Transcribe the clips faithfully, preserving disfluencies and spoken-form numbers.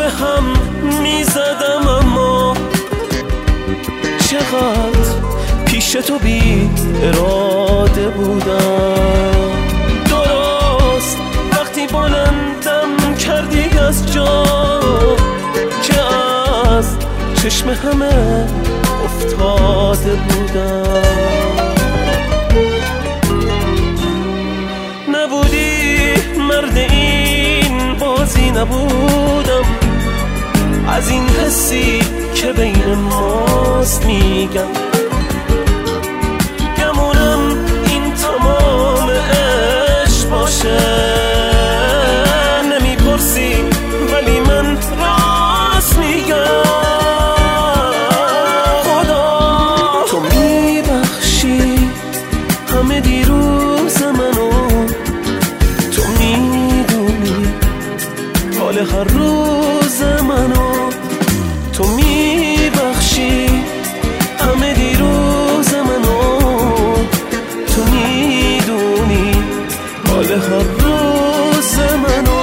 به هم میزدم، اما چقدر پیش تو بی اراده بودم. درست وقتی بلندم کردی از جا که از چشم همه افتاده بودم. نبودی مرد این بازی، نبودم از این حسی که بین ماست میگم. گمونم این تمام عشق باشه، نمیپرسی ولی من راست میگم. خدا تو میبخشی همه دیروز منو، تو میدونی حال هر روز منو، تو میبخشی همه دیروز منو، تو میدونی حال هر روز منو.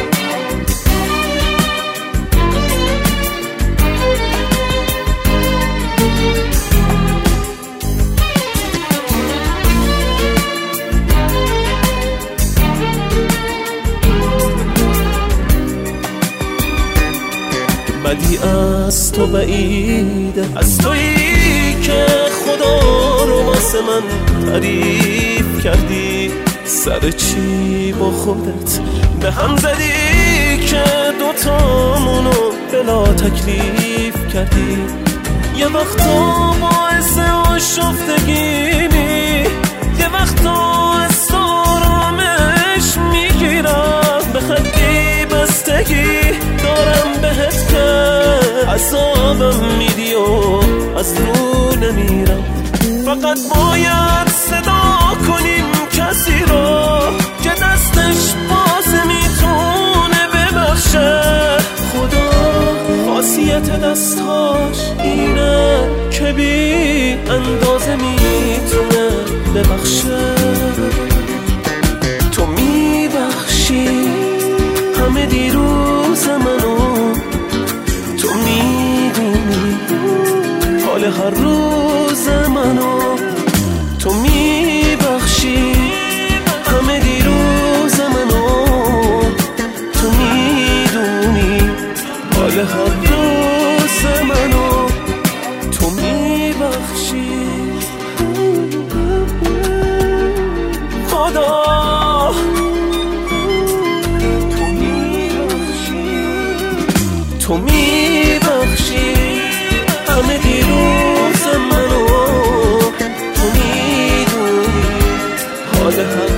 بدی از تو بعیده، از تویی که خدا رو واسه من تعریف کردی. سر چی با خودت به هم زدی که دوتامونو بلا تکلیف کردی؟ یه وقتا باعث آشفتگی می، یه وقتا از آرامش میگیرم. به خطی بستگی دارم بهت که عذابم میدی و از رو نمیرم. فقط باید صدا کنیم کسی رو که دستش باز میتونه ببخشه. خدا خاصیت دستاش اینه که بی اندازه میتونه ببخشه. تو میبخشی همه دیروز منو، تو میدونی حال هر روز منو، تو میبخشی همه دیروز منو، تو میدونی حال هر روز منو، تو میبخشی. خدا تو میبخشی، تو میبخشی همه دیروز منو، تو میدونی حال هر